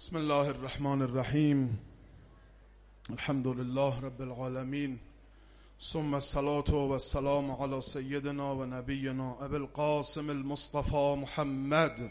بسم الله الرحمن الرحیم. الحمد لله رب العالمین، ثم الصلاة والسلام على سیدنا و نبینا ابی القاسم المصطفى محمد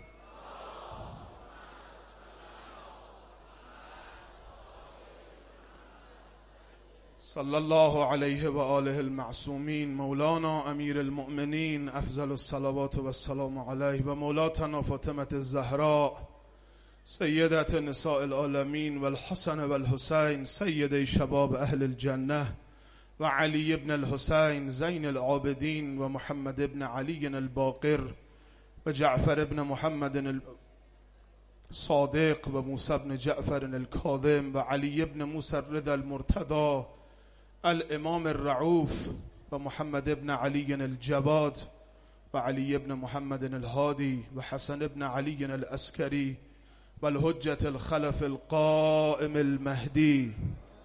صلی الله علیه و آله المعصومین، مولانا امیر المؤمنین افضل الصلوات و السلام علیه، و مولاتنا فاطمة الزهراء سیدت نساء العالمین و الحسن و الحسین سید شباب اهل الجنه، و علی ابن الحسین زین العابدین، و محمد ابن علی الباقر، و جعفر ابن محمد الصادق، و موسی ابن جعفر الکاظم، و علی ابن موسی الرضا المرتضی الامام الرعوف، و محمد ابن علی الجواد، و علی ابن محمد الهادی، و حسن ابن علی العسکری، و الحجة الخلف القائم المهدی،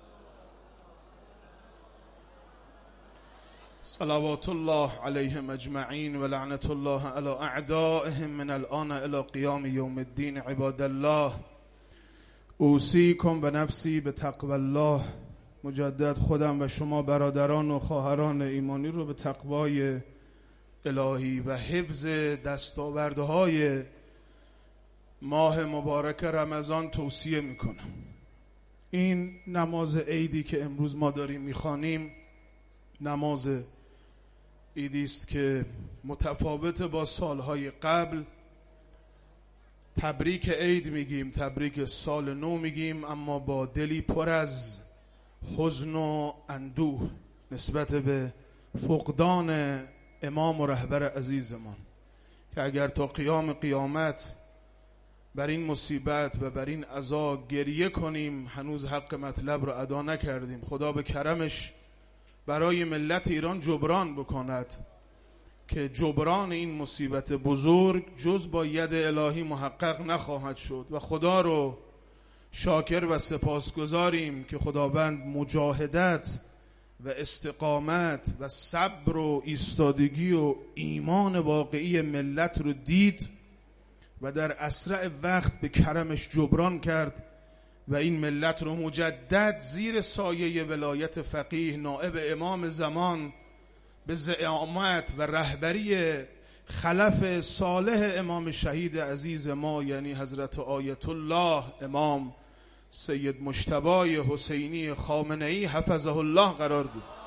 صلوات الله علیهم اجمعین و لعنت الله علی اعدائهم من الآن الى قیام یوم الدین. عباد الله، اوصیکم و نفسی به تقوی الله. مجدد خودم و شما برادران و خواهران ایمانی رو به تقوای الهی و حفظ دستاوردهای ماه مبارک رمضان توصیه میکنم. این نماز عیدی که امروز ما داریم میخوانیم نماز عیدی است که متفاوت با سالهای قبل. تبریک عید میگیم، تبریک سال نو میگیم، اما با دلی پر از حزن و اندوه نسبت به فقدان امام و رهبر عزیزمان که اگر تا قیام قیامت بر این مصیبت و بر این عزا گریه کنیم هنوز حق مطلب را ادا نکردیم. خدا به کرمش برای ملت ایران جبران بکند که جبران این مصیبت بزرگ جز با ید الهی محقق نخواهد شد، و خدا رو شاکر و سپاسگزاریم که خداوند مجاهدت و استقامت و صبر و ایستادگی و ایمان واقعی ملت رو دید و در اسرع وقت به کرمش جبران کرد و این ملت رو مجدد زیر سایه ولایت فقیه نائب امام زمان به زعامت و رهبری خلف صالح امام شهید عزیز ما یعنی حضرت آیت الله امام سید مجتبی حسینی خامنه‌ای حفظه الله قرار داد.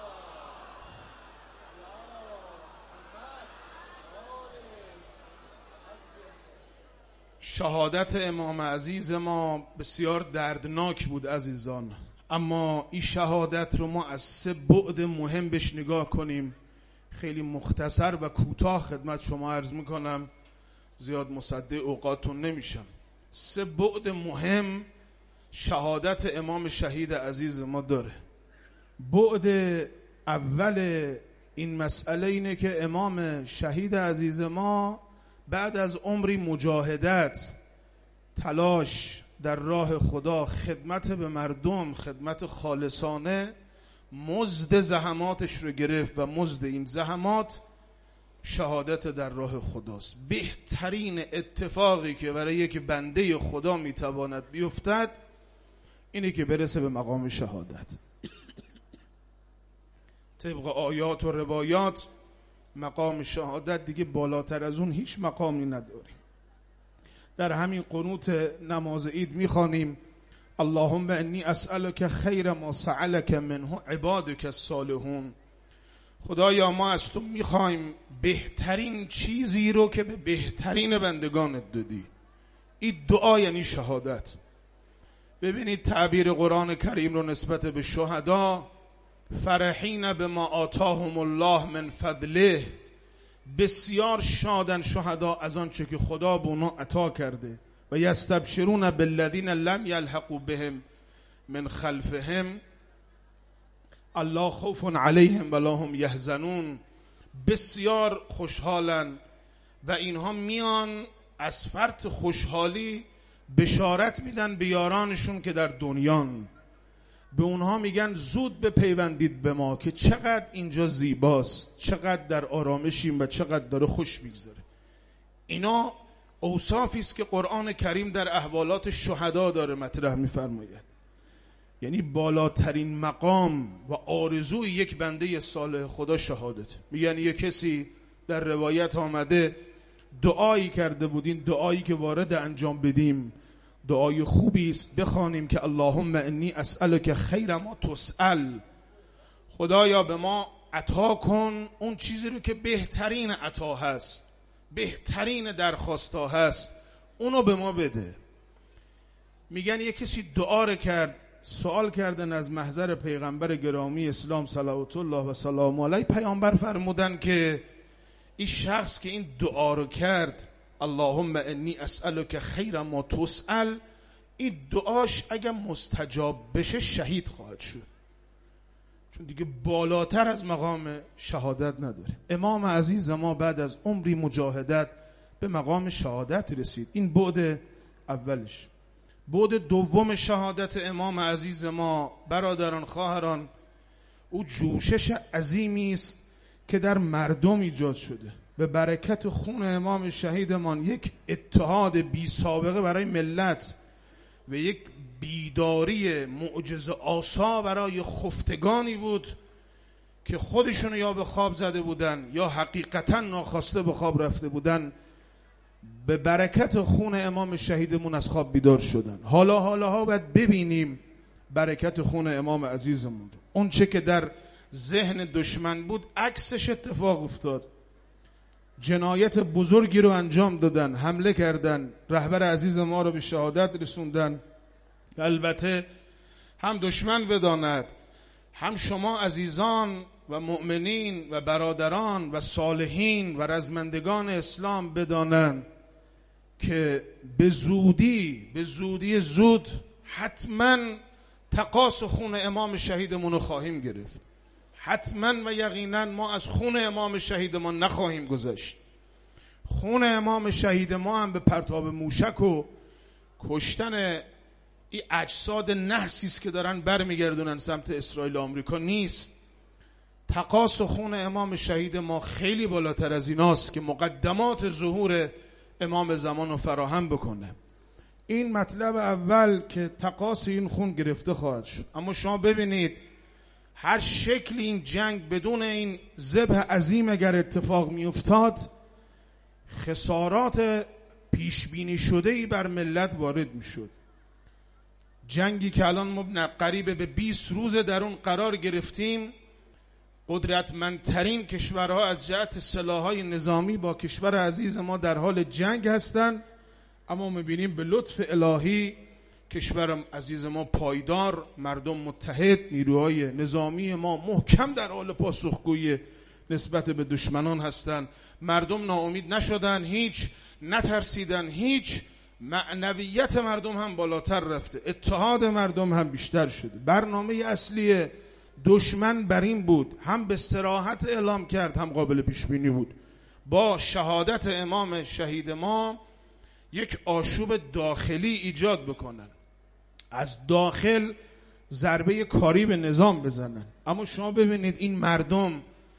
شهادت امام عزیز ما بسیار دردناک بود عزیزان، اما این شهادت رو ما از 3 بعد مهم بهش نگاه کنیم. خیلی مختصر و کوتاه خدمت شما عرض میکنم، زیاد مصدق اوقاتون نمیشم. 3 بعد مهم شهادت امام شهید عزیز ما داره. بعد اول این مسئله اینه که امام شهید عزیز ما بعد از عمری مجاهدت، تلاش در راه خدا، خدمت به مردم، خدمت خالصانه، مزد زحماتش رو گرفت و مزد این زحمات شهادت در راه خداست. بهترین اتفاقی که برای یک بنده خدا میتواند بیفتد اینه که برسه به مقام شهادت. طبق آیات و روایات مقام شهادت دیگه بالاتر از اون هیچ مقامی نداریم. در همین قنوت نماز عید میخوانیم اللهم انی اسألک خیر ما سألک منه عبادک الصالحون. خدایا ما از تو میخوایم بهترین چیزی رو که به بهترین بندگانت دادی. این دعا یعنی شهادت. ببینید تعبیر قرآن کریم رو نسبت به شهدا، فرحین بما آتاهم الله من فضله، بسیار شادن شهدا از آنچه که خدا به اونا عطا کرده، و یستبشرون بالذین لم یلحقوا بهم من خلفهم الله خوف علیهم ولا هم یحزنون. بسیار خوشحالن و اینها میان از فرط خوشحالی بشارت میدن به یارانشون که در دنیان، به اونها میگن زود بپیوندید به ما که چقدر اینجا زیباست، چقدر در آرامشیم و چقدر داره خوش میگذره. اینا اوصافی است که قرآن کریم در احوالات شهدا داره مطرح می‌فرماید. یعنی بالاترین مقام و آرزوی یک بنده صالح خدا شهادت. میگن یک کسی در روایت آمده دعایی کرده بود، این دعایی که وارد انجام بدیم دعای خوبی است، بخوانیم که اللهم انی اسألک خیر ما تسأل، خدایا به ما عطا کن اون چیزی رو که بهترین عطا هست، بهترین درخواستا هست، اونو به ما بده. میگن یک کسی دعا رو کرد، سوال کردن از محضر پیغمبر گرامی اسلام صلوات الله و سلام علیه. پیامبر فرمودن که این شخص که این دعا رو کرد اللهم انی اسألک خیر ما تسأل، این دعاش اگر مستجاب بشه شهید خواهد شد، چون دیگه بالاتر از مقام شهادت نداره. امام عزیز ما بعد از عمری مجاهدت به مقام شهادت رسید. این بعد اولش. بعد دوم شهادت امام عزیز ما برادران خواهران، او جوشش عظیمی است که در مردم ایجاد شده به برکت خون امام شهیدمان. یک اتحاد بی سابقه برای ملت و یک بیداری معجزه آسا برای خفتگانی بود که خودشون یا به خواب زده بودن یا حقیقتا ناخواسته به خواب رفته بودن. به برکت خون امام شهیدمون از خواب بیدار شدن. حالا باید ببینیم برکت خون امام عزیزمون. اون چه که در ذهن دشمن بود عکسش اتفاق افتاد. جنایت بزرگی رو انجام دادن، حمله کردن، رهبر عزیز ما رو به شهادت رسوندن. البته هم دشمن بداند، هم شما عزیزان و مؤمنین و برادران و صالحین و رزمندگان اسلام بدانند که به زودی زود حتما تقاص خون امام شهیدمون رو خواهیم گرفت. حتما و یقینا ما از خون امام شهیدمان نخواهیم گذشت. خون امام شهید ما هم به پرتاب موشک و کشتن این اجساد نحسی است که دارن برمیگردونن سمت اسرائیل و آمریکا نیست. تقاص خون امام شهید ما خیلی بالاتر از ایناست که مقدمات ظهور امام زمان رو فراهم بکنه. این مطلب اول که تقاص این خون گرفته خواهد شد. اما شما ببینید هر شکل این جنگ بدون این ذبح عظیم اگر اتفاق می افتاد، خسارات پیشبینی شده‌ای بر ملت وارد می شد. جنگی که الان ما قریب به 20 روز در اون قرار گرفتیم، قدرتمندترین کشورها از جهت سلاح‌های نظامی با کشور عزیز ما در حال جنگ هستند، اما می‌بینیم به لطف الهی کشور عزیز ما پایدار، مردم متحد، نیروهای نظامی ما محکم در حال پاسخگویی نسبت به دشمنان هستند. مردم ناامید نشدن، هیچ نترسیدن، هیچ. معنویت مردم هم بالاتر رفته، اتحاد مردم هم بیشتر شده. برنامه اصلی دشمن بر این بود، هم به صراحت اعلام کرد هم قابل پیش بینی بود، با شهادت امام شهید ما یک آشوب داخلی ایجاد بکنن، از داخل ضربه کاری به نظام بزنن. اما شما ببینید این مردم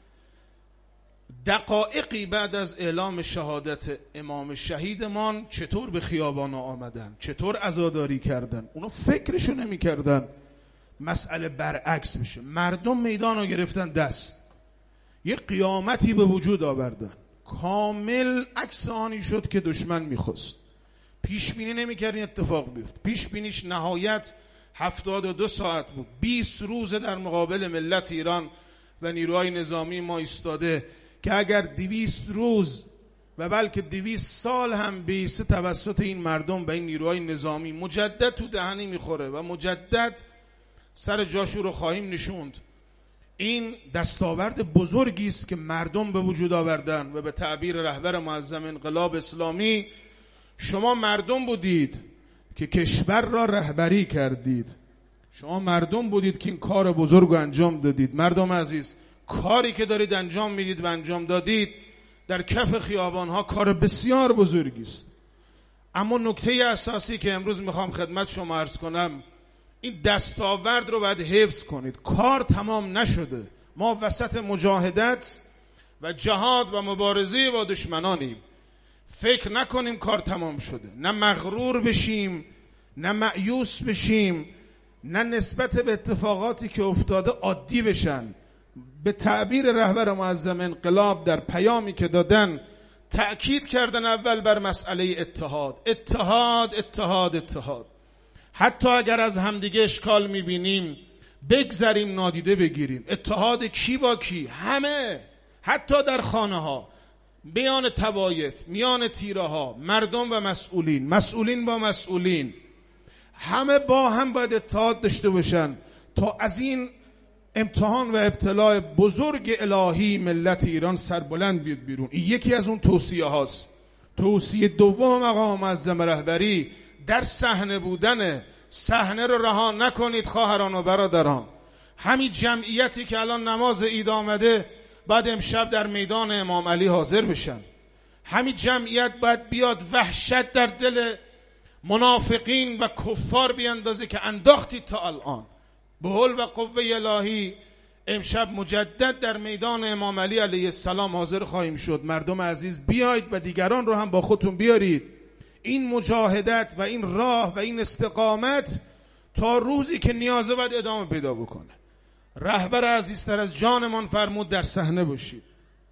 دقایقی بعد از اعلام شهادت امام شهیدمان چطور به خیابان آمدن، چطور عزاداری کردن. اونا فکرشو نمی کردن مسئله برعکس بشه. مردم میدان رو گرفتن دست، یه قیامتی به وجود آوردن، کامل عکس آنی شد که دشمن میخواست. پیش بینی نمی‌کرد این اتفاق بیفته. پیش بینیش نهایت 72 ساعت بود. 20 روز در مقابل ملت ایران و نیروهای نظامی ما ایستاده که اگر 200 روز و بلکه 200 سال هم بیسته توسط این مردم و این نیروهای نظامی مجدد تو دهنی میخوره و مجدد سر جاشو رو خواهیم نشوند. این دستاورد بزرگی است که مردم به وجود آوردن و به تعبیر رهبر معظم انقلاب اسلامی، شما مردم بودید که کشور را رهبری کردید، شما مردم بودید که این کار بزرگ رو انجام دادید. مردم عزیز، کاری که دارید انجام میدید و انجام دادید در کف خیابانها کار بسیار بزرگی است. اما نکته اساسی که امروز میخوام خدمت شما عرض کنم، این دستاورد رو باید حفظ کنید. کار تمام نشده، ما وسط مجاهدت و جهاد و مبارزه با دشمنانیم. فکر نکنیم کار تمام شده، نه مغرور بشیم، نه مایوس بشیم، نه نسبت به اتفاقاتی که افتاده عادی بشن. به تعبیر رهبر معظم انقلاب در پیامی که دادن تأکید کردن اول بر مسئله اتحاد. اتحاد اتحاد اتحاد. حتی اگر از همدیگه اشکال میبینیم بگذاریم، نادیده بگیریم. اتحاد کی با کی؟ همه، حتی در خانه ها، میان طوایف، میان تیره ها، مردم و مسئولین، مسئولین با مسئولین، همه با هم باید اتحاد داشته باشن تا از این امتحان و ابتلاء بزرگ الهی ملت ایران سربلند بیاد بیرون. این یکی از اون توصیه هاست. توصیه دوم مقام معظم رهبری در صحنه بودن. صحنه رو رها نکنید خواهران و برادران. همین جمعیتی که الان نماز عید آمده بعد امشب در میدان امام علی حاضر بشن. همین جمعیت باید بیاد وحشت در دل منافقین و کفار بیاندازه که انداختید تا الان. به حول و قوه الهی امشب مجدد در میدان امام علی علیه السلام حاضر خواهیم شد. مردم عزیز بیایید و دیگران رو هم با خودتون بیارید. این مجاهدت و این راه و این استقامت تا روزی که نیازه باید ادامه پیدا بکنه. رهبر عزیزتر از جانمان فرمود در صحنه باشید.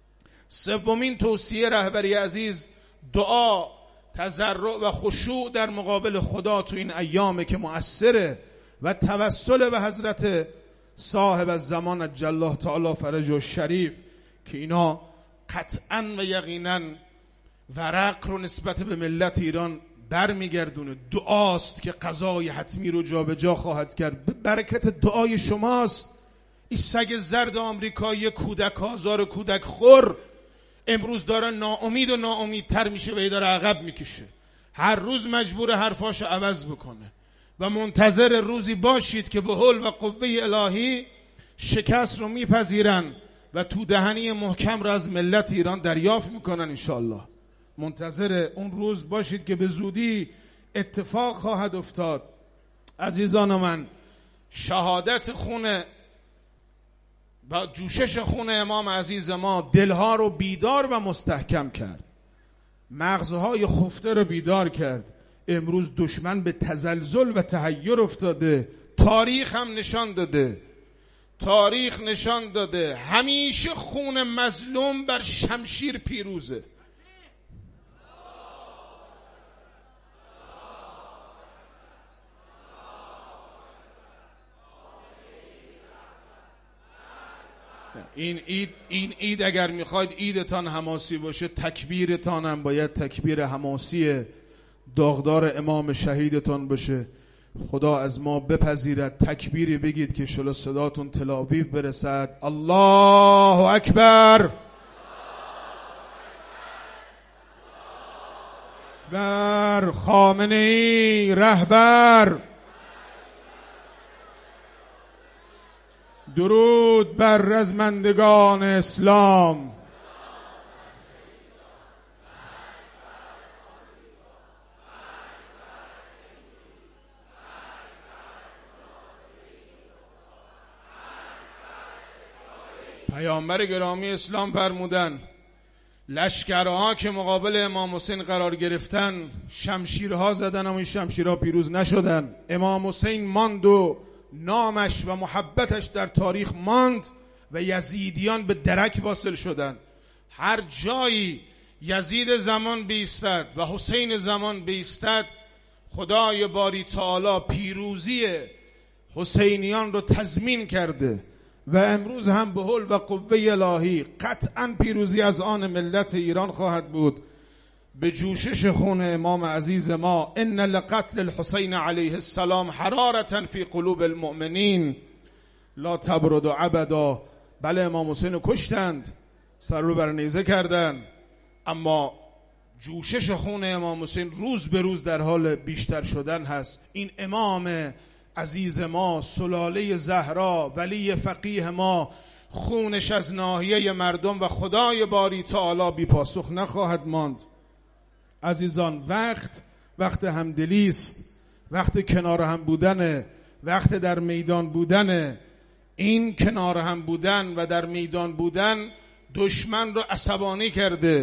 سومین توصیه رهبری عزیز دعا، تضرع و خشوع در مقابل خدا تو این ایامه که مؤثره و توسل به حضرت صاحب الزمان عجل الله تعالی فرجه الشریف که اینا قطعا و یقینا ورق رو نسبت به ملت ایران برمیگردونه. دعاست که قضای حتمی رو جابجا خواهد کرد. برکت دعای شماست. این سگ زرد آمریکایی کودک آزار کودک خور امروز داره ناامید و ناامیدتر میشه و داره عقب میکشه. هر روز مجبور حرفاشو عوض بکنه و منتظر روزی باشید که به حول و قوه الهی شکست رو میپذیرن و تو دهنی محکم رو از ملت ایران دریافت میکنن انشاءالله. منتظر اون روز باشید که به زودی اتفاق خواهد افتاد. عزیزان من، شهادت خون و جوشش خون امام عزیز ما دلها رو بیدار و مستحکم کرد، مغزهای خفته رو بیدار کرد. امروز دشمن به تزلزل و تحیر افتاده. تاریخ هم نشان داده، تاریخ نشان داده همیشه خون مظلوم بر شمشیر پیروزه. این عید اگر میخواید عیدتان حماسی باشه، تکبیرتان هم باید تکبیر حماسی داغدار امام شهیدتان باشه. خدا از ما بپذیرد تکبیری بگید که انشالله صداتون تلاویف برسد. الله اکبر. بر خامنه‌ای رهبر. درود بر رزمندگان اسلام. پیامبر گرامی اسلام فرمودن لشکرها که مقابل امام حسین قرار گرفتن شمشیرها زدن اما این شمشیرها پیروز نشدن. امام حسین ماند و نامش و محبتش در تاریخ ماند و یزیدیان به درک واصل شدن. هر جایی یزید زمان بیستد و حسین زمان بیستد، خدای باری تعالی پیروزی حسینیان رو تضمین کرده و امروز هم به حول و قوه الهی قطعا پیروزی از آن ملت ایران خواهد بود. به جوشش خون امام عزیز ما ان لقتل الحسین علیه السلام حرارة فی قلوب المؤمنین لا تبرد ابدا. بله امام حسین رو کشتند، سر رو بر نیزه کردند، اما جوشش خون امام حسین روز به روز در حال بیشتر شدن هست. این امام عزیز ما، سلاله زهرا، ولی فقیه ما، خونش از ناحیه مردم و خدای باری تعالی بی پاسخ نخواهد ماند. عزیزان، وقت همدلی است، وقت کنار هم بودن، وقت در میدان بودن. این کنار هم بودن و در میدان بودن دشمن رو عصبانی کرده،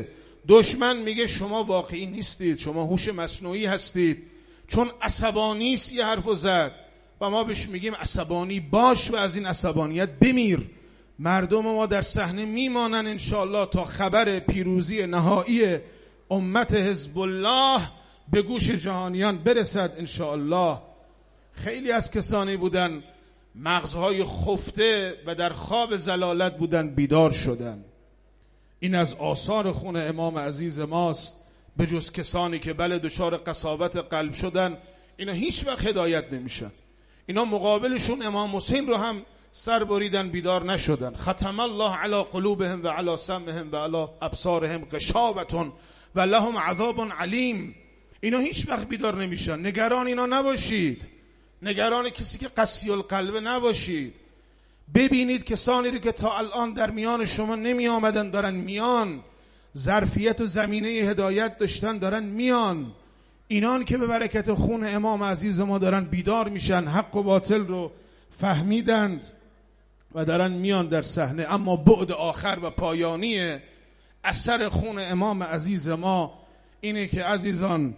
دشمن میگه شما واقعی نیستید، شما هوش مصنوعی هستید، چون عصبانی است یه حرفو زد و ما بهش میگیم عصبانی باش و از این عصبانیت بمیر. مردم ما در صحنه میمانن انشاءالله تا خبر پیروزی نهایی امت حزب الله به گوش جهانیان برسد انشاءالله. خیلی از کسانی بودن مغزهای خفته و در خواب ضلالت بودن بیدار شدن. این از آثار خون امام عزیز ماست. به جز کسانی که بله دچار قساوت قلب شدن، اینا هیچ وقت هدایت نمیشن. اینا مقابلشون امام حسین رو هم سر بریدن بیدار نشدن. ختم الله علی قلوبهم و علی سمعهم و علی ابصارهم غشاوة و لهم عذاب علیم. اینا هیچ وقت بیدار نمیشن. نگران اینا نباشید، نگران کسی که قسی القلب نباشید. ببینید کسانی رو که تا الان در میان شما نمی آمدن دارن میان، ظرفیت و زمینه هدایت داشتن دارن میان. اینان که به برکت خون امام عزیز ما دارن بیدار میشن، حق و باطل رو فهمیدند و دارن میان در صحنه. اما بعد آخر و پایانی اثر خون امام عزیز ما اینه که عزیزان،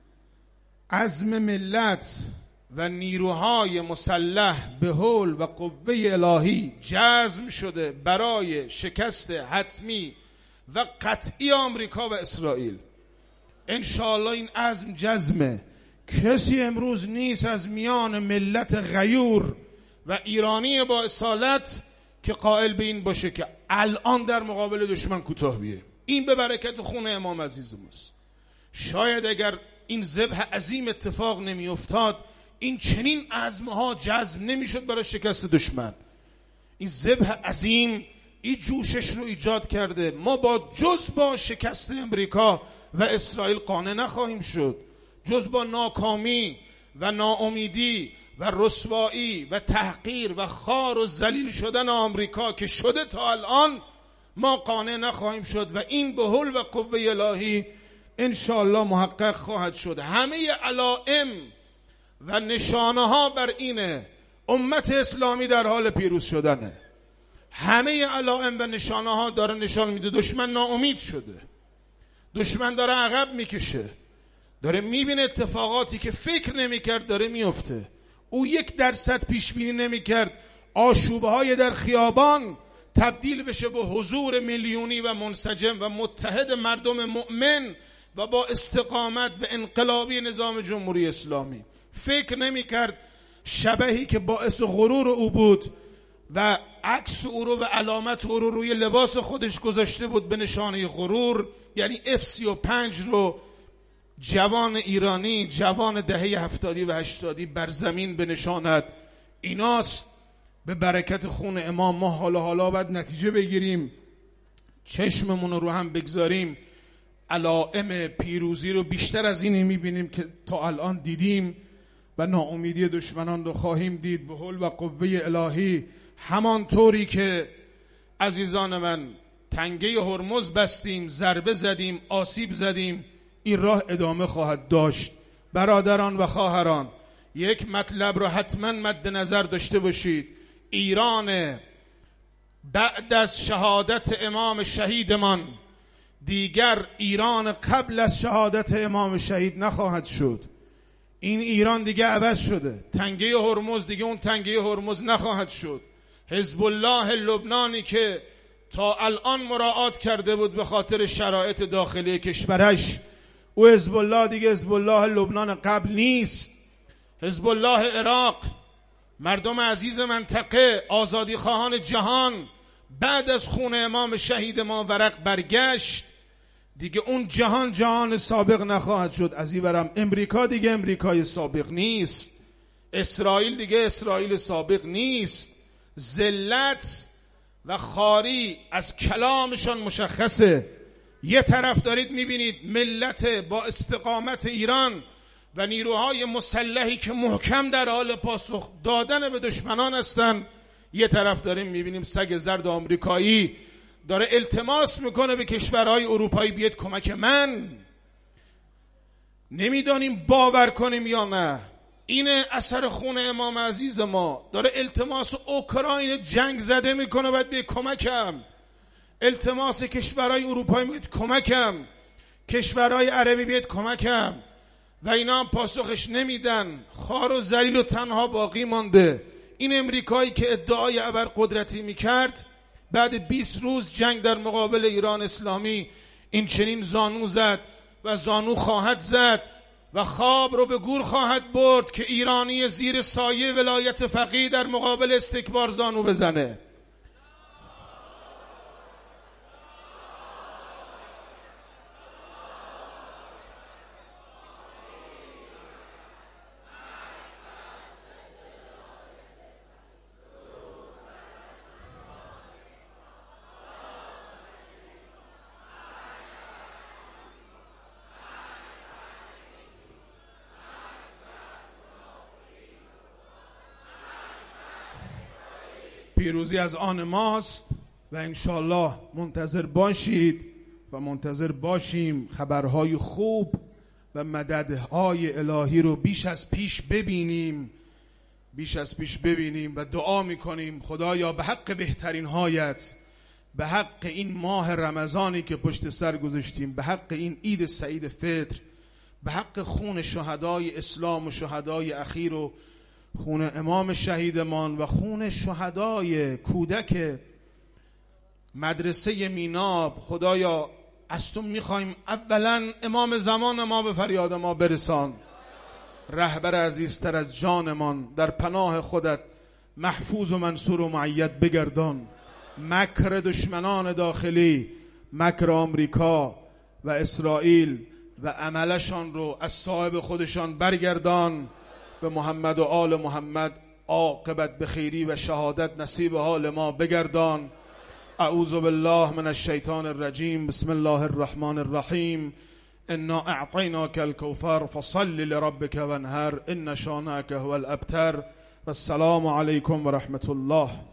عزم ملت و نیروهای مسلح به حول و قوه الهی جزم شده برای شکست حتمی و قطعی آمریکا و اسرائیل. انشاءالله این عزم جزمه. کسی امروز نیست از میان ملت غیور و ایرانی با اصالت که قائل به این باشه که الان در مقابل دشمن کوتاه بیه. این به برکت خون امام عزیز ماست. شاید اگر این ذبح عظیم اتفاق نمی افتاد، این چنین عزمها جزم نمی شد برای شکست دشمن. این ذبح عظیم این جوشش رو ایجاد کرده. ما جز با شکست امریکا و اسرائیل قانع نخواهیم شد. جز با ناکامی و ناامیدی و رسوایی و تحقیر و خار و ذلیل شدن آمریکا که شده تا الان ما قانع نخواهیم شد و این به حول و قوه الهی انشاءالله محقق خواهد شد. همه علائم و نشانه ها بر اینه امت اسلامی در حال پیروز شدنه. همه علائم و نشانه ها داره نشان میده دشمن ناامید شده، دشمن داره عقب میکشه، داره میبینه اتفاقاتی که فکر نمیکرد داره میفته. او 1% پیش بینی نمیکرد آشوبه های در خیابان تبدیل بشه به حضور میلیونی و منسجم و متحد مردم مؤمن و با استقامت و انقلابی نظام جمهوری اسلامی. فکر نمیکرد شبهی که باعث غرور او بود و عکس او رو و علامت او رو روی لباس خودش گذاشته بود به نشانه غرور، یعنی F-35 رو جوان ایرانی، جوان دهه 70 و 80 بر زمین بنشاند. ایناست به برکت خون امام. ما حالا باید نتیجه بگیریم، چشممون رو هم بگذاریم. علائم پیروزی رو بیشتر از اینی میبینیم که تا الان دیدیم و ناامیدی دشمنان رو خواهیم دید به حول و قوه الهی. همانطوری که عزیزان من تنگه هرمز بستیم، ضربه زدیم، آسیب زدیم، این راه ادامه خواهد داشت. برادران و خواهران، یک مطلب رو حتما مد نظر داشته باشید. ایران بعد از شهادت امام شهیدمان دیگر ایران قبل از شهادت امام شهید نخواهد شد. این ایران دیگه عوض شده. تنگه هرمز دیگه اون تنگه هرمز نخواهد شد. حزب الله لبنانی که تا الان مراعات کرده بود به خاطر شرایط داخلی کشورش، او حزب الله دیگه حزب الله لبنان قبل نیست. حزب الله عراق، مردم عزیز منطقه، آزادی خواهان جهان، بعد از خون امام شهید ما ورق برگشت. دیگه اون جهان سابق نخواهد شد. از این برم امریکا دیگه امریکای سابق نیست، اسرائیل دیگه اسرائیل سابق نیست. ذلت و خاری از کلامشان مشخصه. یه طرف دارید میبینید ملت با استقامت ایران و نیروهای مسلحی که محکم در حال پاسخ دادن به دشمنان هستن. یه طرف داریم میبینیم سگ زرد آمریکایی داره التماس میکنه به کشورهای اروپایی بیاد کمک من. نمیدانیم باور کنیم یا نه. این اثر خون امام عزیز ما. داره التماس اوکراین جنگ زده میکنه باید بیاد کمکم. التماس کشورهای اروپایی میگه کمکم. کشورهای عربی بیاید کمکم، و اینا هم پاسخش نمیدن. خار و ذلیل و تنها باقی مانده. این امریکایی که ادعای ابرقدرتی میکرد بعد 20 روز جنگ در مقابل ایران اسلامی این چنین زانو زد و زانو خواهد زد و خواب رو به گور خواهد برد که ایرانی زیر سایه ولایت فقیه در مقابل استکبار زانو بزنه. پیروزی از آن ماست و انشالله منتظر باشید و منتظر باشیم خبرهای خوب و مددهای الهی رو بیش از پیش ببینیم و دعا میکنیم خدایا به حق بهترین هایت، به حق این ماه رمضانی که پشت سر گذاشتیم، به حق این عید سعید فطر، به حق خون شهدای اسلام و شهدای اخیر و خون امام شهیدمان و خون شهدای کودک مدرسه میناب، خدایا از تو میخوایم اولا امام زمان ما به فریاد ما برسان، رهبر عزیزتر از جانمان در پناه خودت محفوظ و منصور و مؤید بگردان، مکر دشمنان داخلی، مکر آمریکا و اسرائیل و عملشان رو از صاحب خودشان برگردان، به محمد و آل محمد عاقبت بخیری و شهادت نصیب حال ما بگردان. اعوذ بالله من الشیطان الرجیم. بسم الله الرحمن الرحیم. انا اعطیناک الکوثر فصل لربک وانحر ان شانئک هو الابتر. والسلام علیکم و رحمت الله.